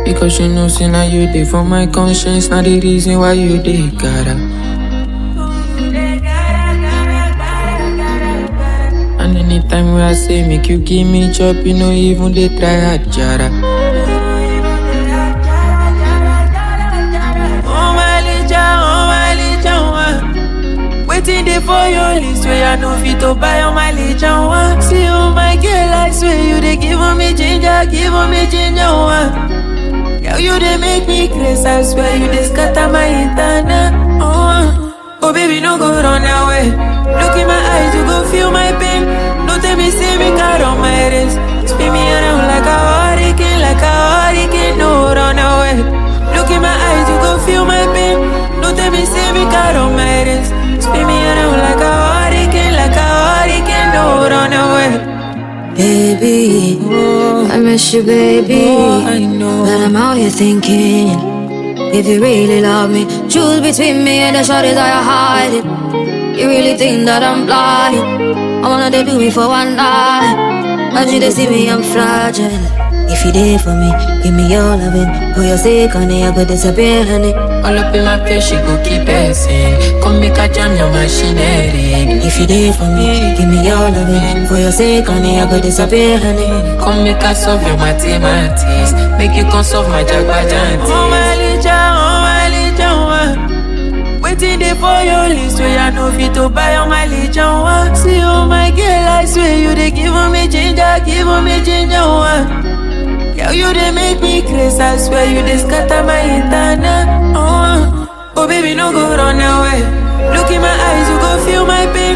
Because you know, say now you dey for my conscience. Now the reason why you dey gotta. And anytime when I say make you give me chop, you know even they try hard, jara. Waiting there for your list where I know fit to buy on my legion one. See you my girl, I swear you they give me ginger, one. Girl, you they make me crazy, I swear you they scatter my internet. Oh baby, no go run away. Look in my eyes, you go feel my pain. Don't tell me, say me car on my wrist. Spin me around like a hurricane, no run away. Look in my eyes, you go feel my pain. Don't tell me, say me car on my wrist. Spin me around like a hurricane, no run away. Baby, I miss you, baby. I know. But I'm out here thinking, if you really love me, choose between me and the shorties that you hide it. You really think that I'm blind? I wanna do me for one night. But you they see me, I'm fragile. If you there for me, give me your loving. For your sake, honey, I go disappear, honey. All up in my face, she go keep passing. Come make a jam your machinery. If you there for me, give me your loving. For your sake, honey, I go disappear, honey. Come make a solve your mathematics. Make you come solve my jagbajanti. Oh my legion, one. Waiting there for your list where I know fit to buy on my legion one. See you my girl, I swear you they give me ginger, one. Girl, you they make me crazy, I swear you they scatter my internet. Oh baby, no go run away. Look in my eyes, you go feel my pain.